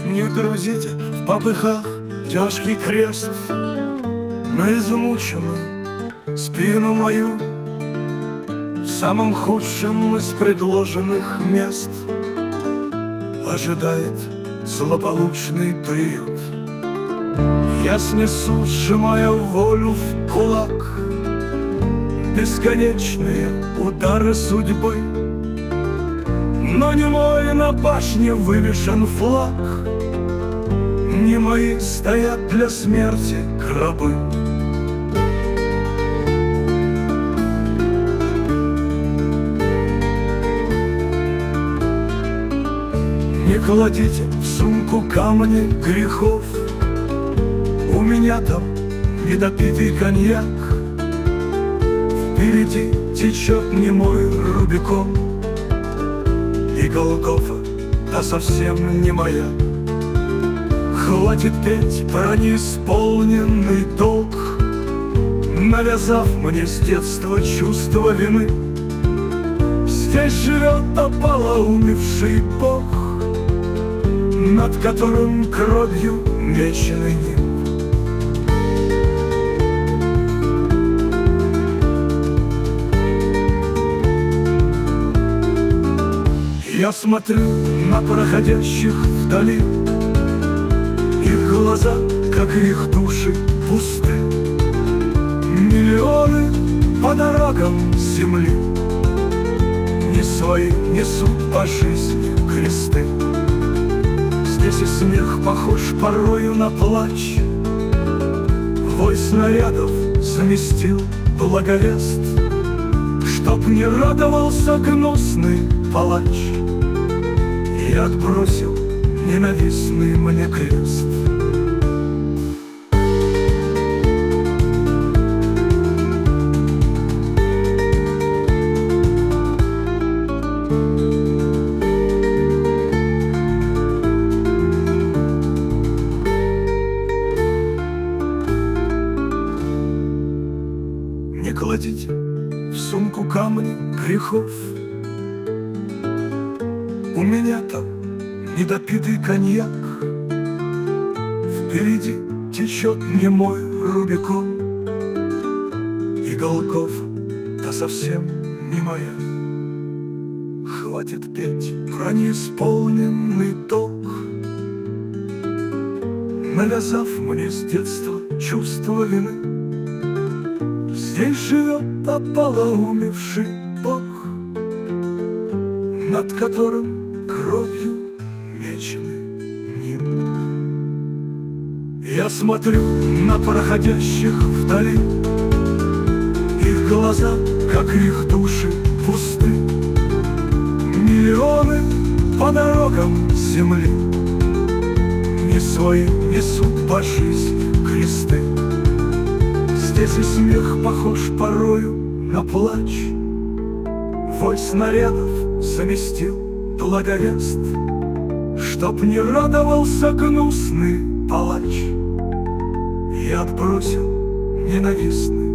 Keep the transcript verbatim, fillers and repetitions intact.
Не грузите в попыхах тяжкий крест на измученную спину мою. В самом худшем из предложенных мест ожидает злополучный приют. Я снесу, сжимая волю в кулак, бесконечные удары судьбы. Но не мой на башне вывешен флаг, не мои стоят для смерти гробы. Не кладите в сумку камни грехов, у меня там недопитый коньяк. Впереди течет не мой Рубикон, и Голгофа, а совсем не моя. Хватит петь про неисполненный долг, навязав мне с детства чувство вины. Здесь живет ополоумевший Бог, над которым кровью меченый нимб. Я смотрю на проходящих вдали, их глаза, как их души, пусты. Миллионы по дорогам земли не свои несут по жизни кресты. Здесь и смех похож порою на плач, вой снарядов заместил благовест, чтоб не радовался гнусный палач и отбросил ненавистный мне крест. Не кладите в сумку камни грехов, у меня там недопитый коньяк. Впереди течет не мой Рубикон, и Голгофа, да совсем не моя. Хватит петь про неисполненный долг, навязав мне с детства чувство вины. Здесь живет ополоумевший Бог, над которым кровью меченый нимб. Я смотрю на проходящих вдали, их глаза, как их души, пусты. Миллионы по дорогам земли не свои несут по жизни кресты. Здесь и смех похож порою на плач, вой снарядов заместил благовест, чтоб не радовался гнусный палач и отбросил ненавистный